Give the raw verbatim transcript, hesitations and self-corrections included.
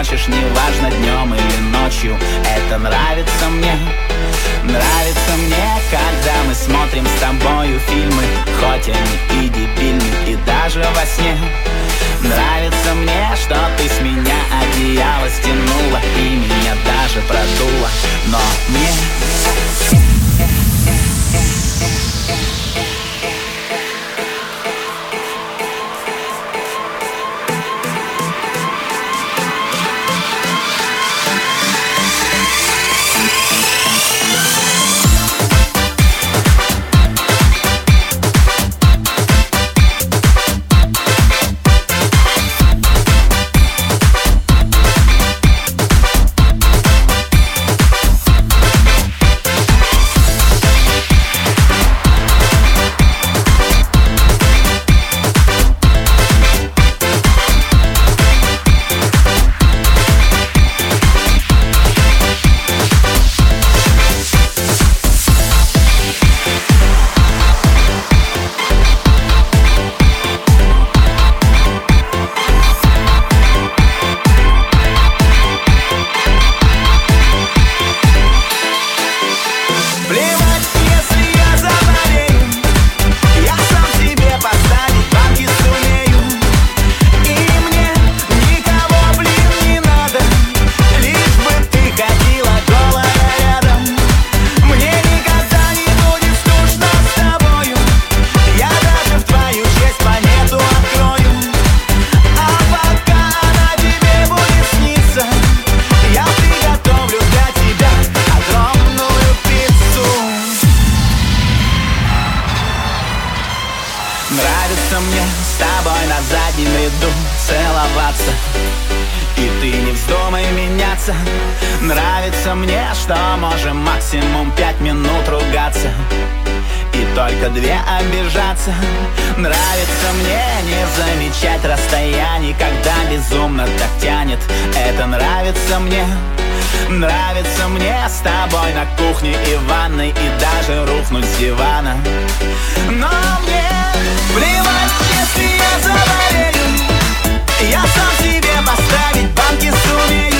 хочешь, неважно, днем или ночью. Это нравится мне. Нравится мне, когда мы смотрим с тобою фильмы, хоть они и дебильны, и даже во сне. Нравится мне, что ты с меня одеяло стянула и меня даже продула. Но мне нравится мне с тобой на заднем ряду целоваться, и ты не вздумай меняться. Нравится мне, что можем максимум пять минут ругаться и только две обижаться. Нравится мне не замечать расстояний, когда безумно так тянет. Это нравится мне. Нравится мне с тобой на кухне и ванной, и даже рухнуть с дивана. Но мне плевать, если я заболею, я сам себе поставить банки сумею.